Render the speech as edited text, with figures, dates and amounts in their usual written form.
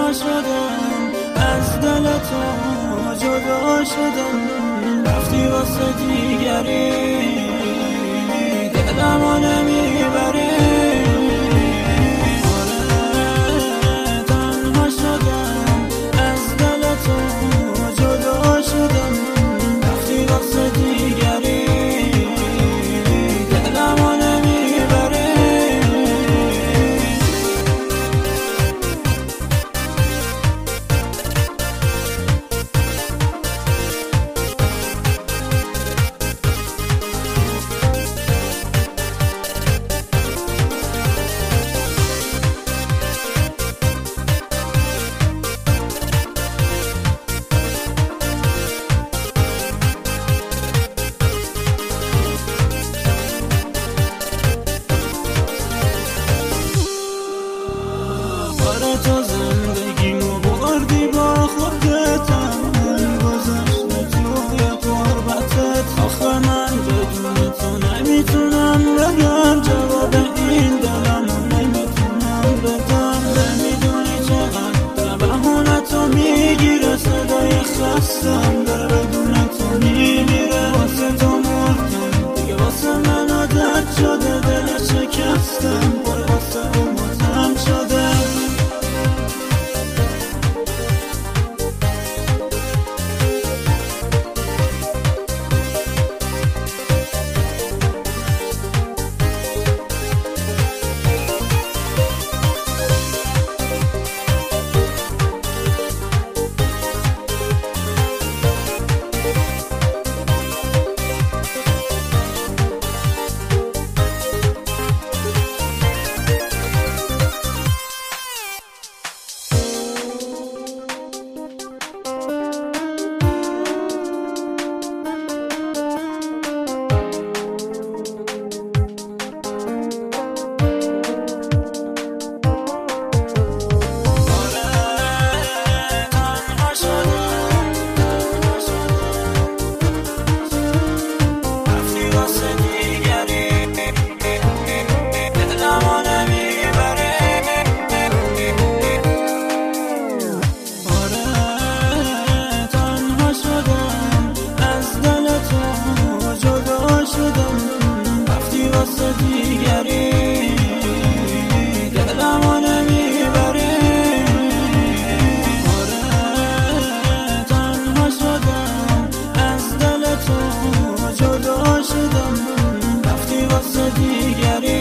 تنها شدم، از دل تو جدا شدم، رفتی واسه دیگری دلمو نمیبری. آره تنها شدم، از دل تو جدا شدم، رفتی واسه دیگری دلمو نمیبری. تو زندگیمو بردی با خودتم، گذشته توی قربتت. آخه من بدون تو نمیتونم بگم جواب این دلمو نمیتونم بدم. نمیدونی چقدر بهونه تو میگیره، صدای خستم داره بدون تو میمیره. واسه تو مردم دیگه، واسه من عادت شده، دل شکستم پر واسه امتم شده. واسه دیگری دلمو نمیبری. آره تنها شدم، از دل تو جدا شدم، رفتی واسه دیگری